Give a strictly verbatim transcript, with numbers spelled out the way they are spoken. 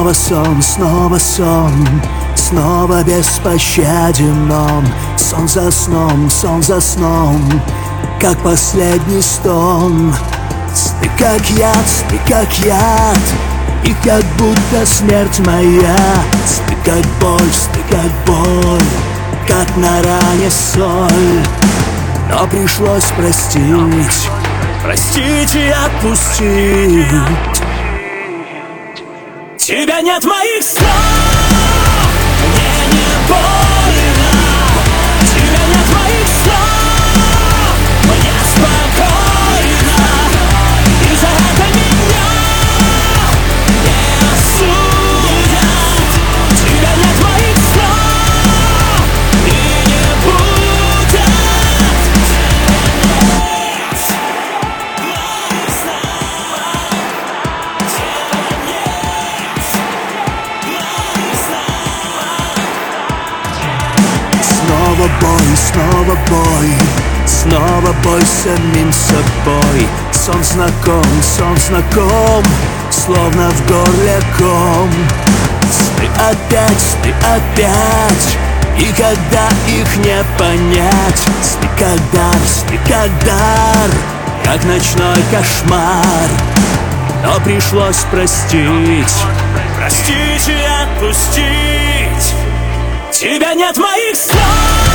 Снова сон, снова сон, снова беспощаден он. Сон за сном, сон за сном, как последний стон. Ты как яд, ты как яд, и как будто смерть моя. Ты как боль, ты как боль, как на ране соль. Но пришлось простить, простить и отпустить. Тебя нет в моих снах, мне не больно. Тебя нет в моих снах, мне спокойно. И за это меня не осудят. Тебя нет в моих снах и не будет. Снова бой, снова бой, снова бой с самим собой. Сон знаком, сон знаком, словно в горле ком. Сны опять, сны опять, и когда их не понять. Сны как дар, сны как дар, как ночной кошмар. Но пришлось простить, простить и отпустить. Тебя нет в моих снах.